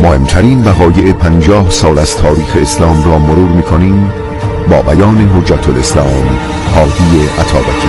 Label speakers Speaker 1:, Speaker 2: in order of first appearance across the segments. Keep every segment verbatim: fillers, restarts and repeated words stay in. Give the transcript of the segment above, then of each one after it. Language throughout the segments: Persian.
Speaker 1: مهمترین وقایع پنجاه سال از تاریخ اسلام را مرور می‌کنیم با بیان حجت الاسلام هادی عطابکی.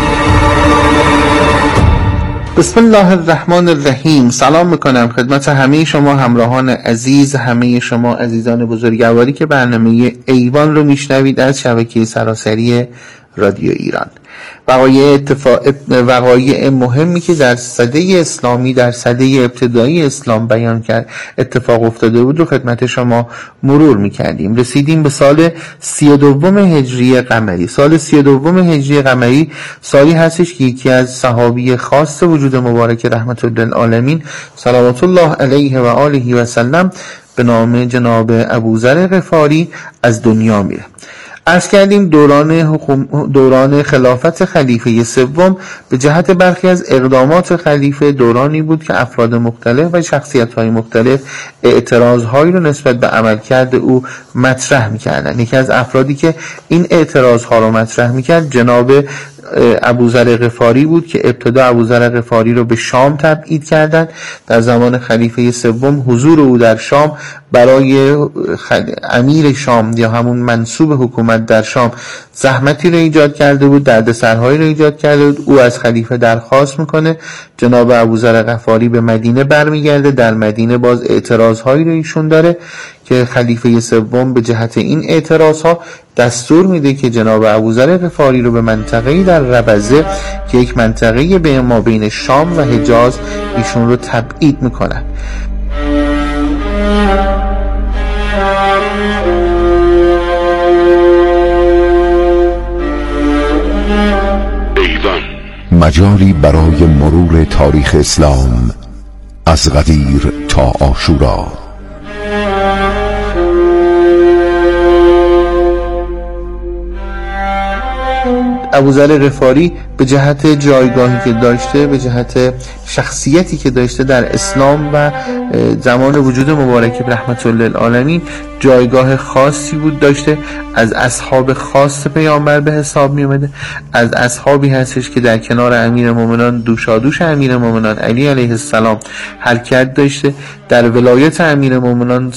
Speaker 2: بسم الله الرحمن الرحیم. سلام میکنم خدمت همه شما همراهان عزیز، همه شما عزیزان بزرگواری که برنامه ایوان رو میشنوید از شبکه سراسری رادیو ایران. وقایع اتفاق وقایع مهمی که در سده اسلامی، در سده ابتدایی اسلام بیان کرد اتفاق افتاده بود رو خدمت شما مرور میکردیم. رسیدیم به سال سی و دوم هجری قمری. سال سی و دوم هجری قمری سالی هستش که یکی از صحابی خاص وجود مبارک رحمت للعالمین صلوات الله علیه و آله و سلم به نام جناب ابوذر غفاری از دنیا میره. عرض کردیم دوران حکوم... دوران خلافت خلیفه سوم به جهت برخی از اقدامات خلیفه دورانی بود که افراد مختلف و شخصیت‌های مختلف اعتراض‌هایی رو نسبت به عملکرد او مطرح می‌کردند. یکی از افرادی که این اعتراض‌ها رو مطرح می‌کرد جناب ابوذر غفاری بود که ابتدا ابوذر غفاری رو به شام تبعید کردند. در زمان خلیفه سوم حضور او در شام برای امیر شام یا همون منصوب حکومت در شام زحمتی رو ایجاد کرده بود، دردسرهایی رو ایجاد کرده بود. او از خلیفه درخواست میکنه، جناب ابوذر غفاری به مدینه برمیگرده. در مدینه باز اعتراضهایی رو ایشون داره که خلیفه سوم به جهت این اعتراضها دستور میده که جناب ابوذر غفاری رو به منطقه‌ای در ربضه که یک منطقه‌ای به ما بین شام و حجاز ایشون رو تبعید میکنن.
Speaker 1: مجالی برای مرور تاریخ اسلام از غدیر تا عاشورا.
Speaker 2: ابوذر غفاری به جهت جایگاهی که داشته، به جهت شخصیتی که داشته در اسلام و زمان وجود مبارک رحمت للعالمین جایگاه خاصی بود داشته. از اصحاب خاص پیامبر به حساب می اومده. از اصحابی هستش که در کنار امیر مومنان دوشادوش امیر مومنان علی علیه السلام حرکت داشته. در ولایت امیر مومنان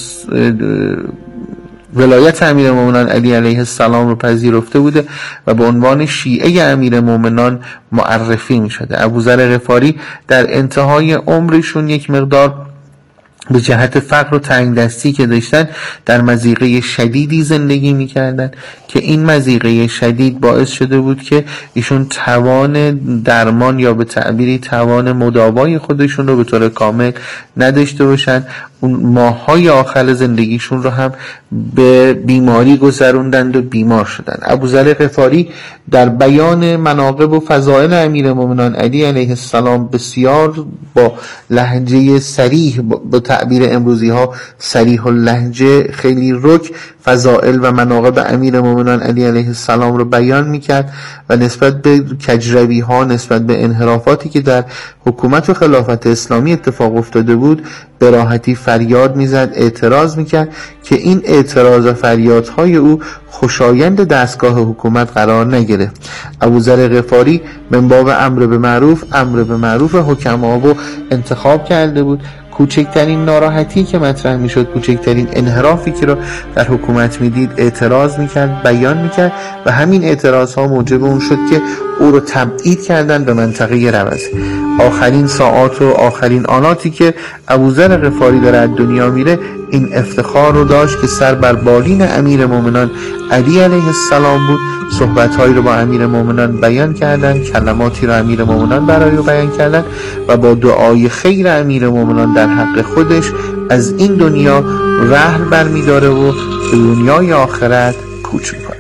Speaker 2: ولایت امیر مومنان علی علیه السلام رو پذیرفته بوده و به عنوان شیعه امیر مومنان معرفی می شده. ابوذر غفاری در انتهای عمرشون یک مقدار به جهت فقر و تنگ دستی که داشتن در مضیقه شدیدی زندگی می‌کردن که این مضیقه شدید باعث شده بود که ایشون توان درمان یا به تعبیری توان مداوای خودشون رو به طور کامل نداشته باشن. اون ماه‌های آخر زندگیشون رو هم به بیماری گذروندند و بیمار شدند. ابوذر غفاری در بیان مناقب و فضائل امیر مومنان علی علیه السلام بسیار با لهجه صریح، با تعبیر امروزی ها صریح اللهجه، خیلی رک فضائل و مناقب امیر مومنان علی علیه السلام رو بیان میکرد و نسبت به کجروی ها، نسبت به انحرافاتی که در حکومت و خلافت اسلامی اتفاق افتاده بود به راحتی فریاد میزد، اعتراض میکرد که این اعتراض و فریادهای او خوشایند دستگاه حکومت قرار نگیره. ابوذر غفاری من باب امر به معروف امر به معروف حکما و انتخاب کرده بود. کوچکترین ناراحتی که مطرح میشد، کوچکترین انحرافی که رو در حکومت میدید اعتراض میکرد، بیان میکرد و همین اعتراض ها موجب اون شد که او رو تبعید کردن به منطقه ربض. آخرین ساعات و آخرین آناتی که ابوذر غفاری داره از دنیا میره این افتخار رو داشت که سر بر بالین امیر مومنان علی علیه السلام بود. صحبت‌هایی رو با امیر مومنان بیان کردن، کلماتی رو امیر مومنان برای رو بیان کردن و با دعای خیر امیر مومنان در حق خودش از این دنیا رحل برمی‌داره و به دنیای آخرت کوچ می‌کنه.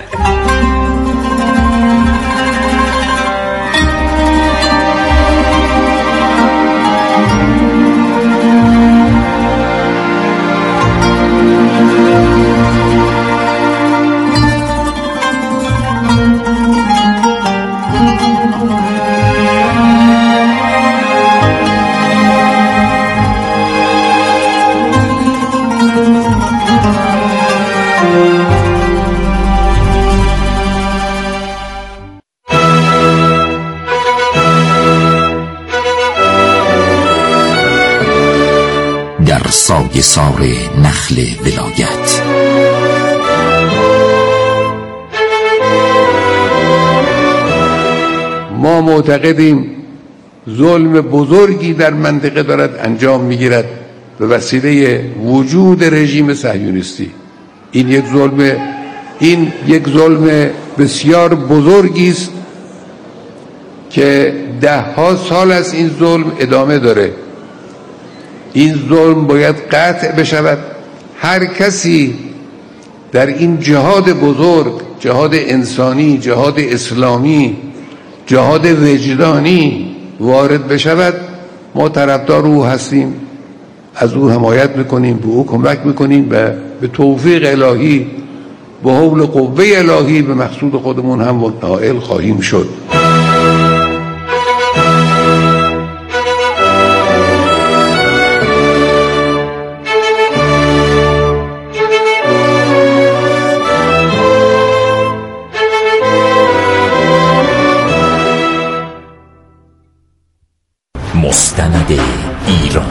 Speaker 3: سایه سار نخل ولایت.
Speaker 4: ما معتقدیم ظلم بزرگی در منطقه دارد انجام میگیرد به وسیله وجود رژیم صهیونیستی. این یک ظلم این یک ظلم بسیار بزرگی است که ده ها سال از این ظلم ادامه داره. این ظلم باید قطع بشود. هر کسی در این جهاد بزرگ، جهاد انسانی، جهاد اسلامی، جهاد وجدانی وارد بشود، ما طرفدار او هستیم، از او حمایت میکنیم، به او کمک میکنیم و به توفیق الهی، به حول قوه الهی به مقصود خودمون هم نائل خواهیم شد.
Speaker 3: مستند ایران.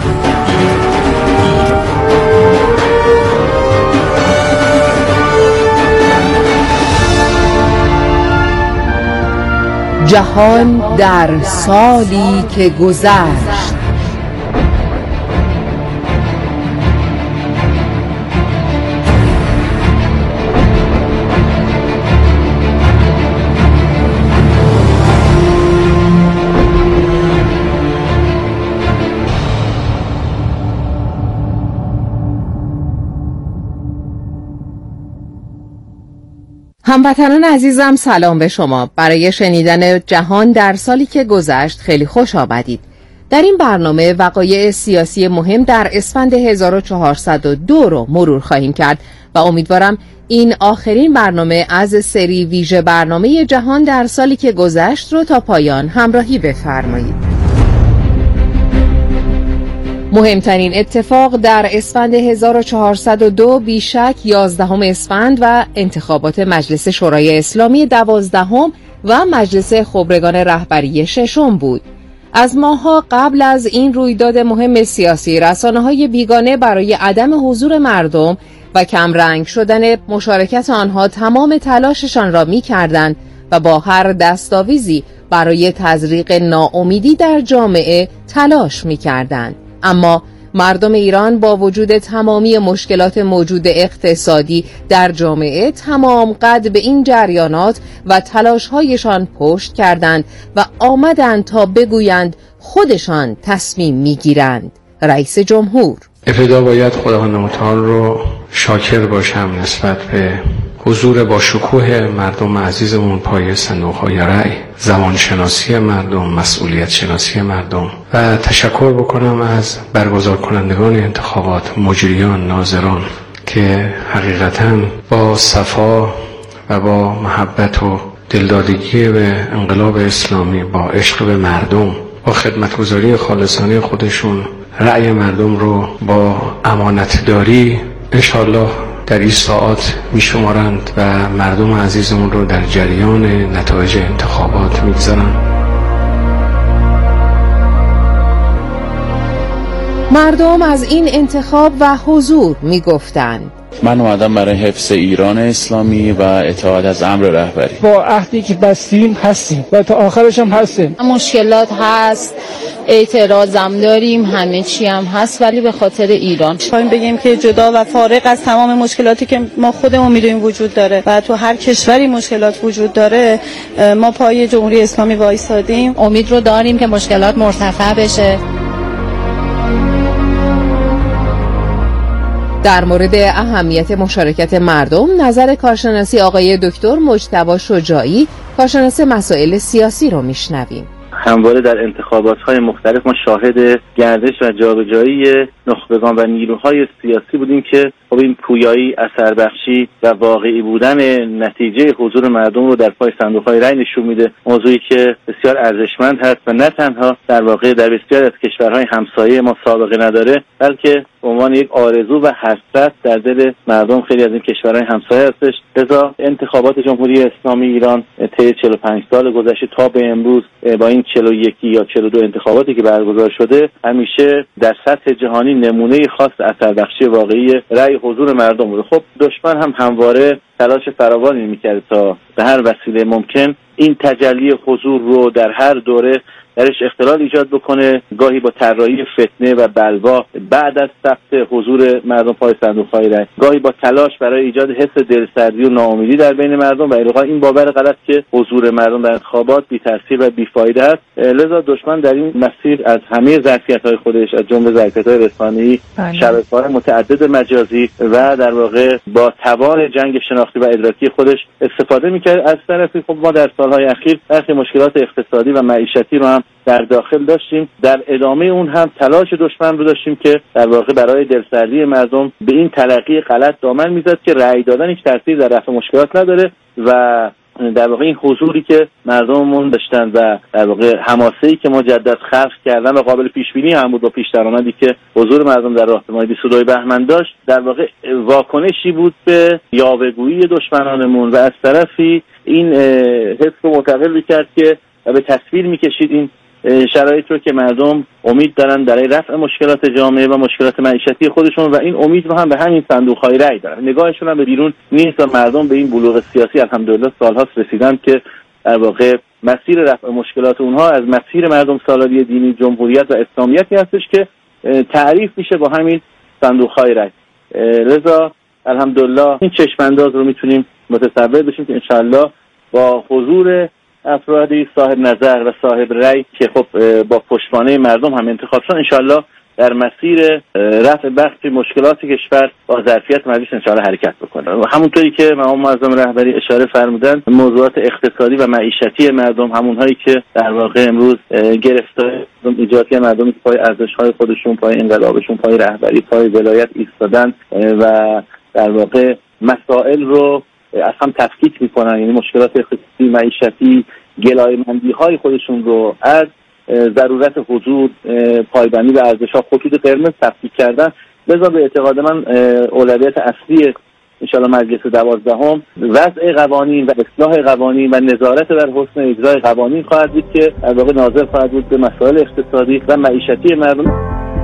Speaker 5: جهان در سالی که گذشت. هموطنان عزیزم، سلام به شما. برای شنیدن جهان در سالی که گذشت خیلی خوش آمدید. در این برنامه وقایع سیاسی مهم در اسفند هزار و چهارصد و دو رو مرور خواهیم کرد و امیدوارم این آخرین برنامه از سری ویژه برنامه جهان در سالی که گذشت رو تا پایان همراهی بفرمایید. مهمترین اتفاق در اسفند هزار و چهارصد و دو بیشک یازدهم اسفند و انتخابات مجلس شورای اسلامی دوازدهم و مجلس خبرگان رهبری ششم بود. از ماه‌ها قبل از این رویداد مهم سیاسی، رسانه‌های بیگانه برای عدم حضور مردم و کمرنگ شدن مشارکت آنها تمام تلاششان را می‌کردند و با هر دستاویزی برای تزریق ناامیدی در جامعه تلاش می‌کردند. اما مردم ایران با وجود تمامی مشکلات موجود اقتصادی در جامعه تمام قد به این جریانات و تلاش‌هایشان پشت کردند و آمدند تا بگویند خودشان تصمیم می‌گیرند. رئیس جمهور:
Speaker 6: ابتدا باید خداوند متعال رو شاکر باشم نسبت به حضور با شکوه مردم عزیزمون پای صندوق‌های رأی، زمانشناسی مردم، مسئولیت شناسی مردم و تشکر بکنم از برگزار کنندگان انتخابات، مجریان، ناظران که حقیقتاً با صفا و با محبت و دلدادگی به انقلاب اسلامی، با عشق به مردم، با خدمتگزاری خالصانه خودشون رأی مردم رو با امانتداری انشالله در این ساعات می شمارند و مردم عزیزمون رو در جریان نتایج انتخابات می گذارند.
Speaker 5: مردم از این انتخاب و حضور می گفتند:
Speaker 7: من اومدم برای حفظ ایران اسلامی و اطاعت از امر رهبری.
Speaker 8: با عهدی که بستیم هستیم و تا آخرش هم هستیم.
Speaker 9: مشکلات هست، اعتراضم داریم، همه چی هم هست، ولی به خاطر ایران
Speaker 10: می‌خوایم بگیم که جدا و فارغ از تمام مشکلاتی که ما خودمون می‌دونیم وجود داره و تو هر کشوری مشکلات وجود داره، ما پای جمهوری اسلامی وایسادیم.
Speaker 9: امید رو داریم که مشکلات مرتفع بشه.
Speaker 5: در مورد اهمیت مشارکت مردم، نظر کارشناسی آقای دکتر مجتبی شجاعی، کارشناس مسائل سیاسی رو میشنویم.
Speaker 11: همواره در انتخابات‌های مختلف ما شاهد گردش و جابجایی نخبگان و نیروهای سیاسی بودیم که خب این پویایی، اثربخشی و واقعی بودن نتیجه حضور مردم رو در پای صندوق‌های رأی نشون میده. موضوعی که بسیار ارزشمند هست و نه تنها در واقع در بسیاری از کشورهای همسایه ما سابقه نداره، بلکه به عنوان یک آرزو و حسرت در دل مردم خیلی از این کشورهای همسایه هستش. لذا انتخابات جمهوری اسلامی ایران طی چهل و پنج سال گذشته تا به امروز با این چهل و یک یا چهل و دو انتخاباتی که برگزار شده همیشه در سطح جهانی نمونه خاص اثر بخشی واقعی رأی حضور مردم بوده. خب دشمن هم همواره تلاش فراوانی میکرد تا به هر وسیله ممکن این تجلی حضور رو در هر دوره درش اختلال ایجاد بکنه، گاهی با طراحی فتنه و بلوا بعد از ثبت حضور مردم پای صندوق‌های رای، گاهی با تلاش برای ایجاد حس دلسردی و ناامیدی در بین مردم و الغای این باور غلط که حضور مردم در انتخابات بی‌تاثیر و بی‌فایده است. لذا دشمن در این مسیر از همه ظرفیت‌های خودش، از جمله ظرفیت‌های رسانه‌ای، شبکه‌های متعدد مجازی و در واقع با توان جنگ شناختی و ادراکی خودش استفاده می‌کرد. از طرفی خب ما در سال‌های اخیر برخی مشکلات اقتصادی و معیشتی رو هم در داخل داشتیم. در ادامه اون هم تلاش دشمن رو داشتیم که در واقع برای دلسردی مردم به این تلقی غلط دامن میزد که رأی دادن هیچ تأثیر در رفع مشکلات نداره و در واقع این حضوری که مردممون داشتن و در واقع حماسه‌ای که مجدد خلق کردن و قابل پیش بینی هم بود با پیش درآمدی که حضور مردم در راهپیمایی بیست و دو بهمن داشت، در واقع واکنشی بود به یاوه‌گویی دشمنانمون و از طرفی این حس رو منتقل کرد که به تصویر می‌کشید این شرایط رو که مردم امید دارن برای رفع مشکلات جامعه و مشکلات معیشتی خودشون و این امید رو هم به همین صندوق‌های رای دارن. نگاهشون هم به بیرون نیست و مردم به این بلوغ سیاسی الحمدلله سال‌هاست رسیدن که در واقع مسیر رفع مشکلات اونها از مسیر مردم سالاری دینی، جمهوریت و اسلامیتی هستش که تعریف میشه با همین صندوق‌های رای. لذا الحمدلله این چشم‌انداز رو میتونیم متصور بشیم که انشالله با حضور افرادی صاحب نظر و صاحب رأی که خب با پشتوانه مردم هم انتخاب شدن، انشالله در مسیر رفع بخشی مشکلات کشور با ظرفیت مجلس انشالله حرکت بکنه. و همونطوری که مقام معظم رهبری اشاره فرمودن، موضوعات اقتصادی و معیشتی مردم، همونهایی که در واقع امروز گرفتار ایجادی مردم پای ارزش‌های خودشون، پای انقلابشون، پای رهبری، پای ولایت ایستادن و در واقع مسائل رو از هم تفکیک میکنن، یعنی مشکلات اقتصادی، معیشتی، گلایه‌مندی های خودشون رو از ضرورت حضور، پایبندی به ارزش‌ها، خطوط قرمز تفکیک کردن. لذا به اعتقاد من اولویت اصلی انشاءالله مجلس دوازدهم وضع قوانین و اصلاح قوانین و نظارت در حسن اجرای قوانین خواهد بود که در واقع ناظر خواهد بود به مسائل اقتصادی و معیشتی مردم.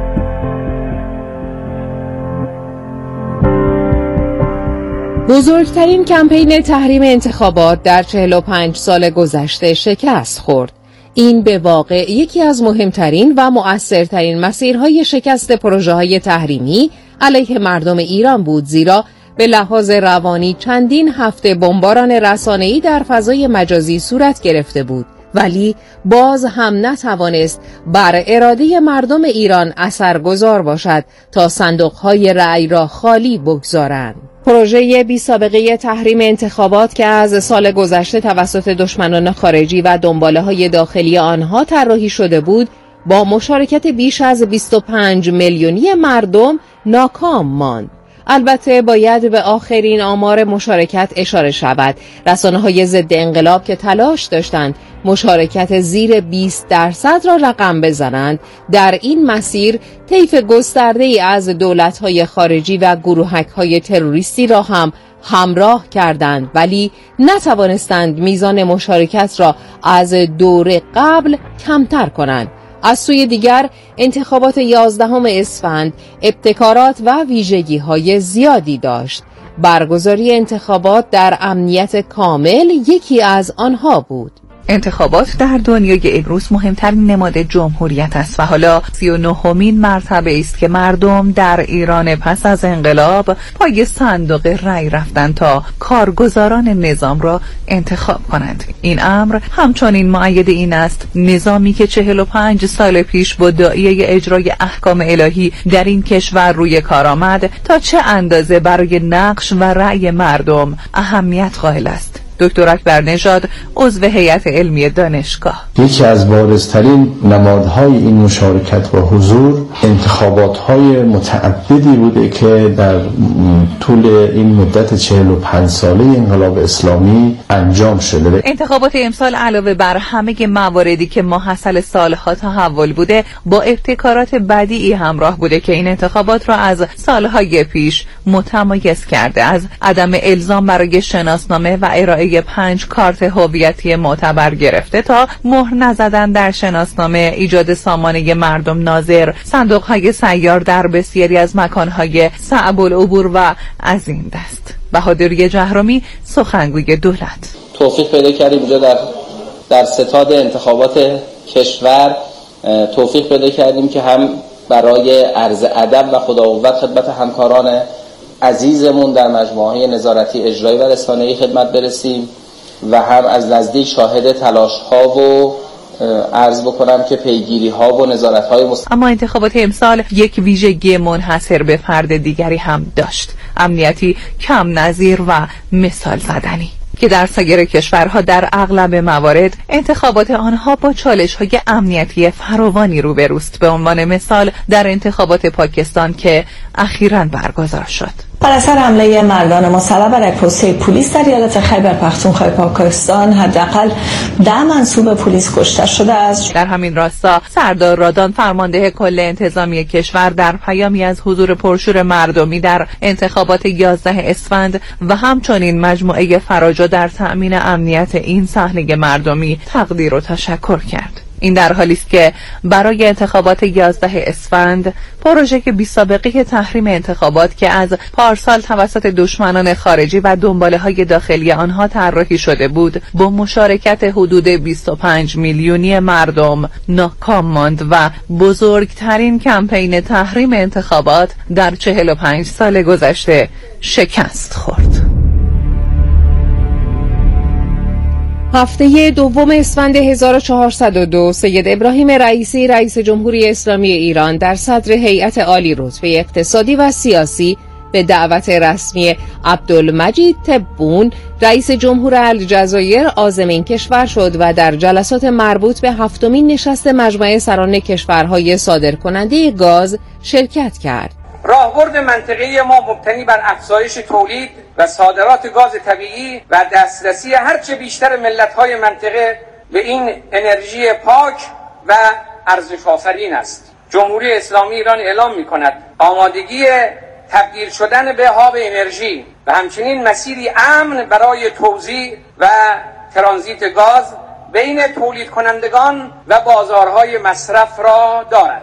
Speaker 5: بزرگترین کمپین تحریم انتخابات در چهل و پنج سال گذشته شکست خورد. این به واقع یکی از مهمترین و مؤثرترین مسیرهای شکست پروژه‌های تحریمی علیه مردم ایران بود، زیرا به لحاظ روانی چندین هفته بمباران رسانه‌ای در فضای مجازی صورت گرفته بود، ولی باز هم نتوانست بر اراده مردم ایران اثرگذار باشد تا صندوق‌های رأی را خالی بگذارند. پروژه بی سابقه تحریم انتخابات که از سال گذشته توسط دشمنان خارجی و دنباله‌های داخلی آنها طراحی شده بود، با مشارکت بیش از بیست و پنج میلیونی مردم ناکام ماند. البته باید به آخرین آمار مشارکت اشاره شود. رسانه‌های ضد انقلاب که تلاش داشتند مشارکت زیر بیست درصد را رقم بزنند، در این مسیر طیف گسترده‌ای از دولت‌های خارجی و گروهک‌های تروریستی را هم همراه کردند، ولی نتوانستند میزان مشارکت را از دور قبل کمتر کنند. از سوی دیگر انتخابات یازدهم اسفند ابتکارات و ویژگی‌های زیادی داشت. برگزاری انتخابات در امنیت کامل یکی از آنها بود.
Speaker 12: انتخابات در دنیای امروز مهمترین نماد جمهوریت است و حالا سی و نهمین مرتبه است که مردم در ایران پس از انقلاب پای صندوق رأی رفتند تا کارگزاران نظام را انتخاب کنند. این امر همچنین مؤید این است نظامی که چهل و پنج سال پیش با داعیه اجرای احکام الهی در این کشور روی کار آمد تا چه اندازه برای نقش و رأی مردم اهمیت قائل است. دکتر اکبر نژاد، عضو هیئت علمی دانشگاه:
Speaker 13: یکی از بارزترین نمادهای این مشارکت و حضور انتخابات‌های متعددی بوده که در طول این مدت چهل و پنج ساله انقلاب اسلامی انجام شده.
Speaker 12: انتخابات امسال علاوه بر همه مواردی که ماحصل سالها تحول بوده، با ابتکارات بدیعی همراه بوده که این انتخابات را از سالهای پیش متمایز کرده. از عدم الزام برای شناسنامه و ارائه مجموعه پنج کارت هویتی معتبر گرفته تا مهر نزدن در شناسنامه، ایجاد سامانه مردم ناظر، صندوق‌های سیار در بسیاری از مکان‌های صعب العبور و از این دست. بهادری جهرمی، سخنگوی دولت:
Speaker 14: توفیق پیدا کردیم اینجا در در ستاد انتخابات کشور توفیق پیدا کردیم که هم برای عرض ادب و خداوند خدمت همکاران عزیزمون در مجموعه نظارتی اجرایی و رسانه‌ای خدمت برسیم و هم از نزدیک شاهد تلاش‌ها و عرض بکنم که پیگیری‌ها و نظارت‌های مست...
Speaker 12: اما انتخابات امسال یک ویژگی منحصر به فرد دیگری هم داشت: امنیتی کم نظیر و مثال زدنی که در سایر کشورها در اغلب موارد انتخابات آنها با چالش‌های امنیتی فراوانی روبروست. به عنوان مثال در انتخابات پاکستان که اخیراً برگزار شد.
Speaker 15: بر اثر حمله مردان مسلح بر پست پلیس در ایالت خیبر پختونخوا پاکستان حداقل ده منصوب پلیس کشته شده است.
Speaker 12: در همین راستا سردار رادان، فرمانده کل انتظامی کشور، در پیامی از حضور پرشور مردمی در انتخابات یازده اسفند و همچنین مجموعه فراجا در تأمین امنیت این صحنه مردمی تقدیر و تشکر کرد. این در حالی است که برای انتخابات یازده اسفند، پروژه که بی سابقه تحریم انتخابات که از پارسال توسط دشمنان خارجی و دنباله‌های داخلی آنها طراحی شده بود، با مشارکت حدود بیست و پنج میلیونی مردم ناکام ماند و بزرگترین کمپین تحریم انتخابات در چهل و پنج سال گذشته شکست خورد.
Speaker 5: هفته دوم اسفند هزار و چهارصد و دو، سید ابراهیم رئیسی، رئیس جمهوری اسلامی ایران، در صدر هیئت عالی رتبه اقتصادی و سیاسی به دعوت رسمی عبدالمجید تبون، رئیس جمهور الجزایر، عازم این کشور شد و در جلسات مربوط به هفتمین نشست مجمع سران کشورهای صادرکننده گاز شرکت کرد.
Speaker 16: راهبرد منطقه‌ای ما مبتنی بر افزایش تولید و صادرات گاز طبیعی و دسترسی هرچه بیشتر ملت‌های منطقه به این انرژی پاک و ارزش آفرین است. جمهوری اسلامی ایران اعلام می‌کند آمادگی تبدیل شدن به هاب انرژی و همچنین مسیری امن برای توزیع و ترانزیت گاز بین تولید کنندگان و بازارهای مصرف را دارد.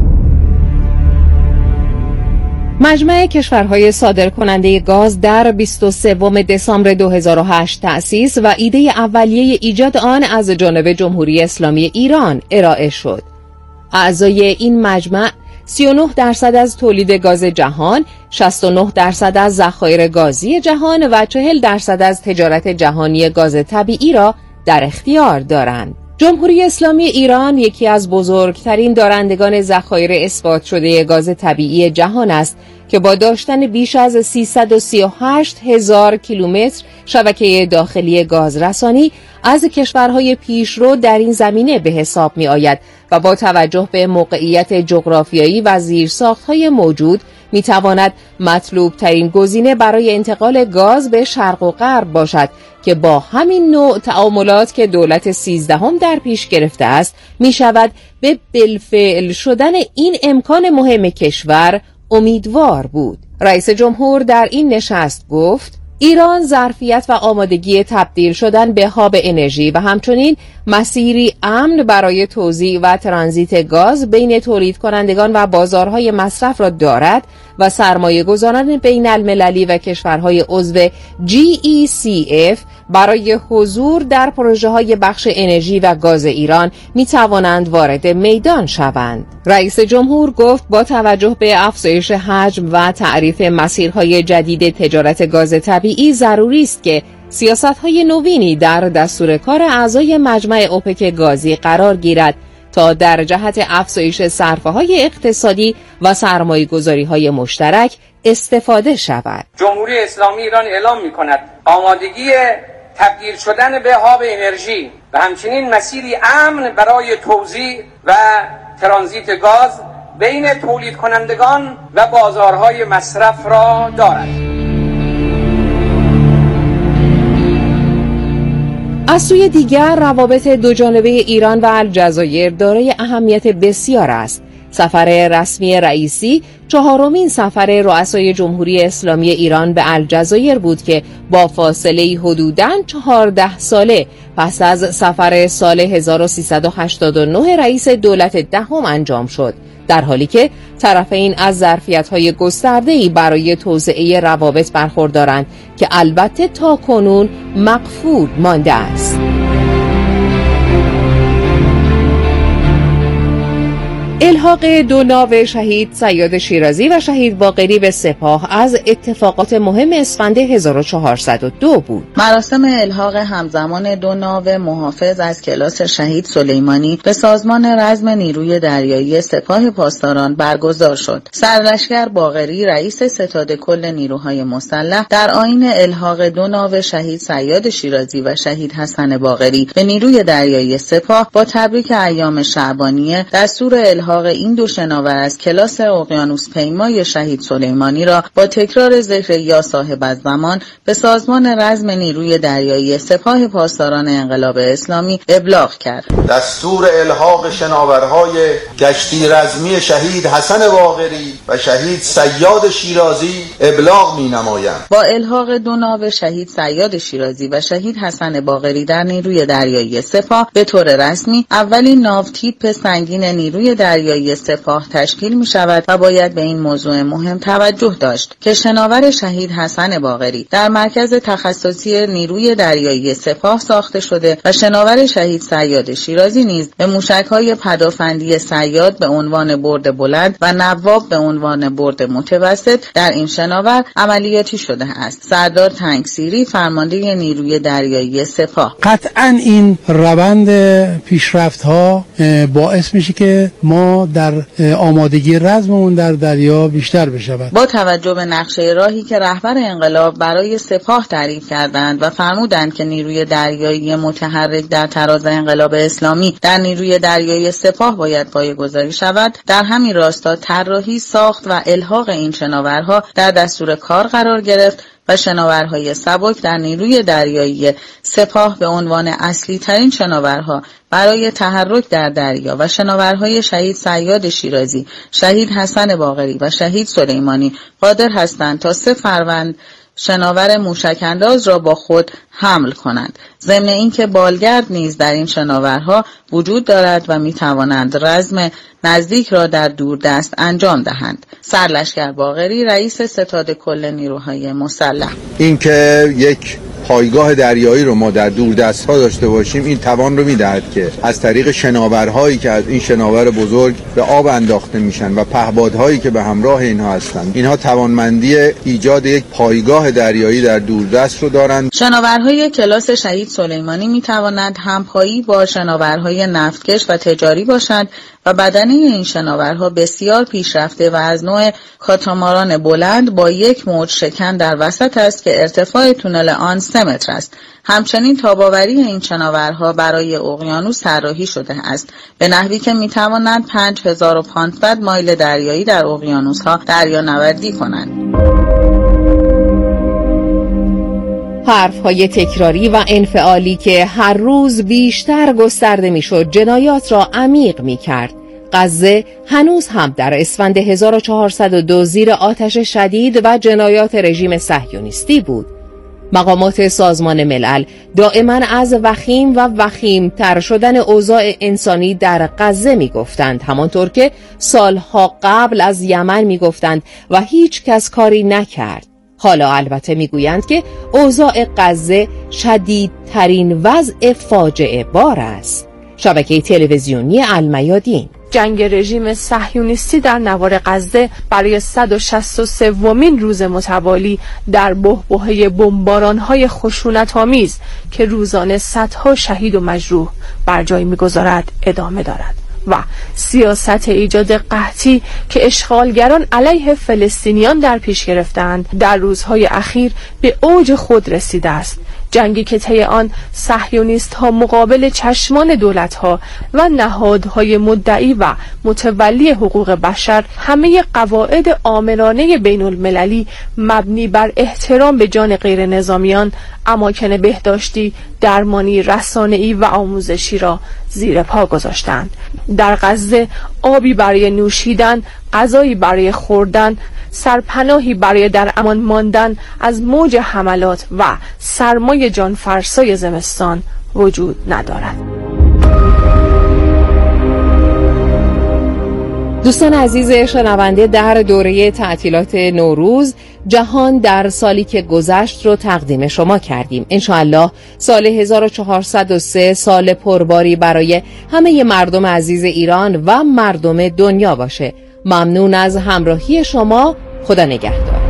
Speaker 5: مجمع کشورهای صادرکننده گاز در بیست و سوم دسامبر دو هزار و هشت تأسیس و ایده اولیه ایجاد آن از جانب جمهوری اسلامی ایران ارائه شد. اعضای این مجمع سی و نه درصد از تولید گاز جهان، شصت و نه درصد از ذخایر گازی جهان و چهل درصد از تجارت جهانی گاز طبیعی را در اختیار دارند. جمهوری اسلامی ایران یکی از بزرگترین دارندگان ذخایر اثبات شده گاز طبیعی جهان است که با داشتن بیش از سیصد و سی و هشت هزار کیلومتر شبکه داخلی گازرسانی از کشورهای پیشرو در این زمینه به حساب می آید و با توجه به موقعیت جغرافیایی و زیرساخت‌های موجود می تواند مطلوب ترین گزینه برای انتقال گاز به شرق و غرب باشد که با همین نوع تعاملات که دولت سیزدهم در پیش گرفته است می شود به بالفعل شدن این امکان مهم کشور امیدوار بود. رئیس جمهور در این نشست گفت ایران ظرفیت و آمادگی تبدیل شدن به هاب انرژی و همچنین مسیری امن برای توزیع و ترانزیت گاز بین تولید کنندگان و بازارهای مصرف را دارد و سرمایه گذاران بین المللی و کشورهای عضو جی ای سی اف برای حضور در پروژه های بخش انرژی و گاز ایران می توانند وارد میدان شوند. رئیس جمهور گفت با توجه به افزایش حجم و تعریف مسیرهای جدید تجارت گاز طبیعی ضروری است که سیاست‌های نوینی در دستور کار اعضای مجمع اوپک گازی قرار گیرد تا در جهت افزایش صرفه‌های اقتصادی و سرمایه‌گذاری‌های مشترک استفاده شود.
Speaker 16: جمهوری اسلامی ایران اعلام می‌کند آمادگی تبدیل شدن به هاب انرژی و همچنین مسیری امن برای توزیع و ترانزیت گاز بین تولید کنندگان و بازارهای مصرف را دارد.
Speaker 5: از سوی دیگر روابط دوجانبه ایران و الجزایر دارای اهمیت بسیار است، سفر رسمی رئیسی چهارمین سفر رؤسای جمهوری اسلامی ایران به الجزایر بود که با فاصله حدوداً چهارده ساله پس از سفر سال هزار و سیصد و هشتاد و نه رئیس دولت دهم انجام شد، در حالی که طرفین از ظرفیت‌های گسترده‌ای برای توسعه روابط برخوردارند که البته تاکنون مقفول مانده است. الحاق دو ناو شهید صیاد شیرازی و شهید باقری به سپاه از اتفاقات مهم اسفند هزار و چهارصد و دو بود.
Speaker 17: مراسم الحاق همزمان دو ناو محافظ از کلاس شهید سلیمانی به سازمان رزم نیروی دریایی سپاه پاسداران برگزار شد. سرلشکر باقری رئیس ستاد کل نیروهای مسلح در آیین الحاق دو ناو شهید صیاد شیرازی و شهید حسن باقری به نیروی دریایی سپاه با تبریک ایام شعبانیه دستور الحاق این دو شناور از کلاس اقیانوس پیمای شهید سلیمانی را با تکرار ذکر یا صاحب الزمان به سازمان رزم نیروی دریایی سپاه پاسداران انقلاب اسلامی ابلاغ کرد.
Speaker 18: دستور الحاق شناورهای کشتی رزمی شهید حسن باقری و شهید صیاد شیرازی ابلاغ می نمایند.
Speaker 17: با الحاق دو ناو شهید صیاد شیرازی و شهید حسن باقری در نیروی دریایی سپاه به طور رسمی اولین ناو تیپ سنگین نیروی دریایی سپاه تشکیل می شود و باید به این موضوع مهم توجه داشت که شناور شهید حسن باقری در مرکز تخصصی نیروی دریایی سپاه ساخته شده و شناور شهید صیاد شیرازی نیز به موشک‌های پدافندی صیاد به عنوان برد بلند و نواب به عنوان برد متوسط در این شناور عملیاتی شده است. سردار تنگسیری فرمانده نیروی دریایی سپاه:
Speaker 19: قطعاً این روند پیشرفت‌ها باعث میشه که ما در آمادگی رزممون در دریا بیشتر بشود.
Speaker 17: با توجه به نقشه راهی که رهبر انقلاب برای سپاه تعریف کردند و فرمودند که نیروی دریایی متحرک در تراز انقلاب اسلامی در نیروی دریایی سپاه باید پایه‌گذاری شود، در همین راستا طراحی، ساخت و الحاق این شناورها در دستور کار قرار گرفت و شناورهای سبک در نیروی دریایی سپاه به عنوان اصلی ترین شناورها برای تحرک در دریا و شناورهای شهید صیاد شیرازی، شهید حسن باقری و شهید سلیمانی قادر هستند تا سه فروند شناور موشک انداز را با خود حمل کنند. ضمن اینکه بالگرد نیز در این شناورها وجود دارد و می توانند رزم نزدیک را در دوردست انجام دهند. سرلشکر باقری رئیس ستاد کل نیروهای مسلح:
Speaker 20: اینکه یک پایگاه دریایی رو ما در دوردست‌ها داشته باشیم این توان رو می‌دهد که از طریق شناورهایی که از این شناور بزرگ به آب انداخته میشن و پهپادهایی که به همراه اینها هستند، اینها توانمندی ایجاد یک پایگاه دریایی در دوردست رو دارند.
Speaker 17: شناورهای کلاس شهید سلیمانی می‌توانند همپایی با شناورهای نفتکش و تجاری باشند و بدنه این شناورها بسیار پیشرفته و از نوع کاتاماران بلند با یک موج شکن در وسط است که ارتفاع تونل آن سه متر است. همچنین تاباوری این شناورها برای اقیانوس طراحی شده است به نحوی که میتوانند پنج هزار و پانصد مایل دریایی در اقیانوس‌ها دریانوردی کنند.
Speaker 5: حرف‌های تکراری و انفعالی که هر روز بیشتر گسترده می‌شد جنایات را عمیق می‌کرد. غزه هنوز هم در اسفند هزار و چهارصد و دو زیر آتش شدید و جنایات رژیم صهیونیستی بود. مقامات سازمان ملل دائما از وخیم و وخیم‌تر شدن اوضاع انسانی در غزه می‌گفتند، همانطور که سالها قبل از یمن می‌گفتند و هیچ کس کاری نکرد. حالا البته میگویند که اوضاع غزه شدیدترین وضع فاجعه بار است. شبکه تلویزیونی المیادین:
Speaker 21: جنگ رژیم صهیونیستی در نوار غزه برای صد و شصت و سومین روز متوالی در بحبوحه بمباران‌های خشونت‌آمیز که روزانه صدها شهید و مجروح بر جای می‌گذارد ادامه دارد و سیاست ایجاد قحطی که اشغالگران علیه فلسطینیان در پیش گرفتند در روزهای اخیر به اوج خود رسیده است. جنگی که طی آن صهیونیست ها مقابل چشمان دولت ها و نهادهای مدعی و متولی حقوق بشر همه قواعد آمرانه بین المللی مبنی بر احترام به جان غیر نظامیان، اماکن بهداشتی، درمانی، رسانه‌ای و آموزشی را زیر پا گذاشتند. در غزه آبی برای نوشیدن، غذایی برای خوردن، سرپناهی برای در امان ماندن از موج حملات و سرمای جانفرسای زمستان وجود ندارد.
Speaker 5: دوستان عزیز شنونده، در دوره تعطیلات نوروز جهان در سالی که گذشت رو تقدیم شما کردیم. انشاءالله سال هزار و چهارصد و سه سال پرباری برای همه مردم عزیز ایران و مردم دنیا باشه. ممنون از همراهی شما. خدا نگهدار.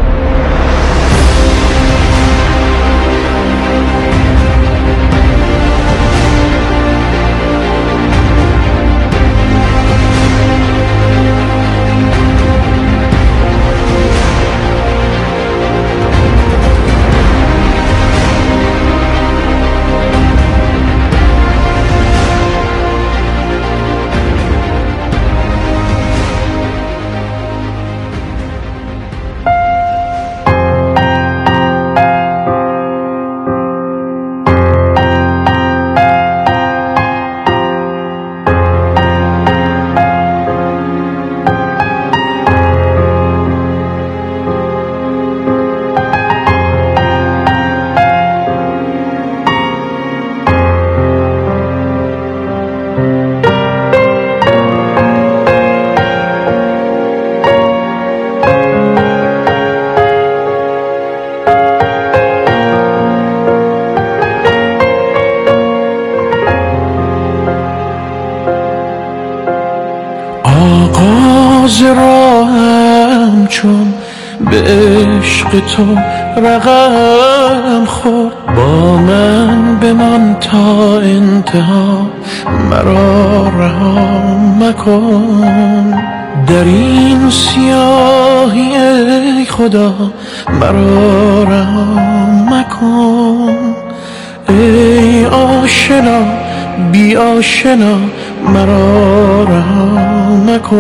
Speaker 1: آغاز راهم چون به عشق تو رقم خورد، با من بمان تا انتها، مرا رها مکن. در این سیاهی ای خدا مرا رها مکن. ای آشنا بی آشنا مرا رها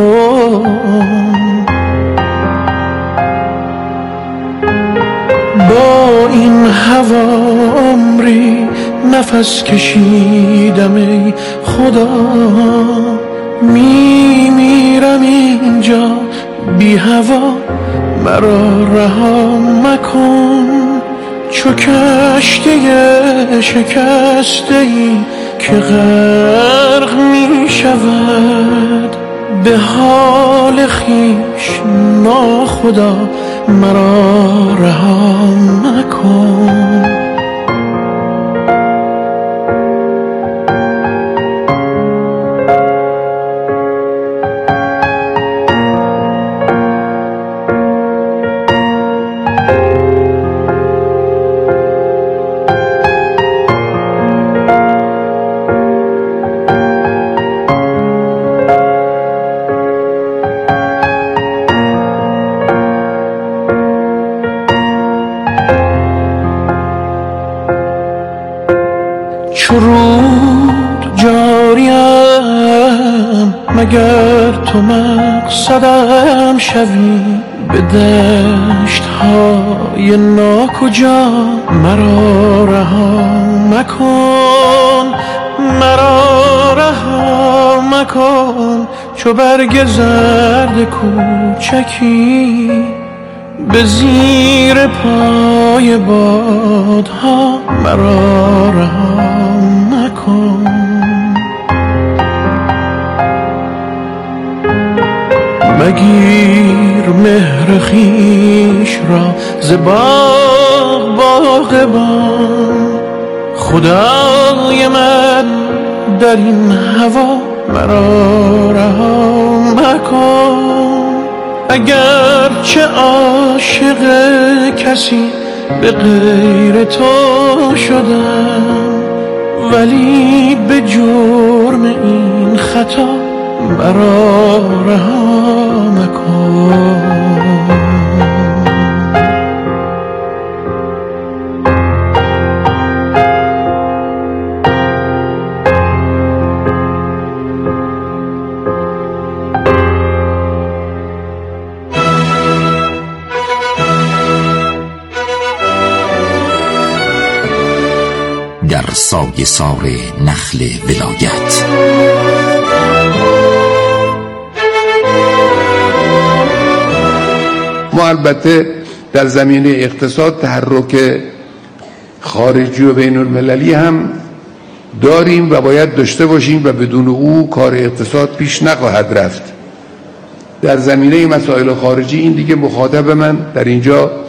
Speaker 1: مکن. با این هوا عمری نفس کشیدم ای خدا، می میرم اینجا بی هوا، مرا رها مکن. چو کشتی شکسته ای که غرق می شود، به حال خویش ناخدا مرا رها مکن. چرود جاریم مگر تو مقصدم شوی، به دشت های ناکجا مرا رها مکن. مرا رها مکن چو برگ زرد کوچکی، به زیر پای بادها مرا رها مکن. مگیر مهر خویش را ز باغ باغبان، خدای من در این هوا مرا رها مکن. اگر چه عاشق کسی به غیر تو شدم، ولی به جرم این خطا مرا رها مکن.
Speaker 3: در سایه سار نخل ولایت
Speaker 4: ما البته در زمینه اقتصاد تحرک خارجی و بین المللی هم داریم و باید داشته باشیم و بدون او کار اقتصاد پیش نخواهد رفت. در زمینه مسائل خارجی این دیگه مخاطب من در اینجا